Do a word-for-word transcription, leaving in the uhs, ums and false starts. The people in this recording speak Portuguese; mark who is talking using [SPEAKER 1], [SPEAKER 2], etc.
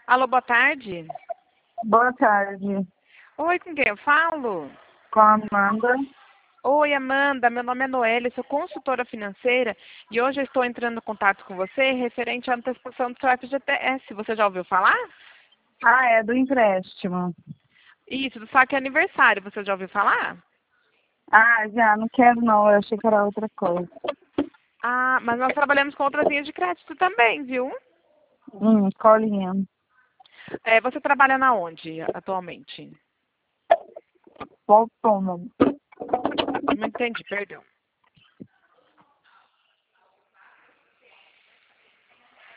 [SPEAKER 1] Alô, boa tarde.
[SPEAKER 2] Boa tarde.
[SPEAKER 1] Oi, com quem eu falo?
[SPEAKER 2] Com a Amanda.
[SPEAKER 1] Oi, Amanda. Meu nome é Noélia, sou consultora financeira e hoje eu estou entrando em contato com você referente à antecipação do seu F G T S. Você já ouviu falar?
[SPEAKER 2] Ah, é do empréstimo.
[SPEAKER 1] Isso, do saque aniversário. Você já ouviu falar?
[SPEAKER 2] Ah, já, não quero não, eu achei que era outra coisa.
[SPEAKER 1] Ah, mas nós trabalhamos com outras linhas de crédito também, viu?
[SPEAKER 2] Hum, colinha.
[SPEAKER 1] É, você trabalha na onde atualmente?
[SPEAKER 2] Autônomo.
[SPEAKER 1] Não entendi, perdão.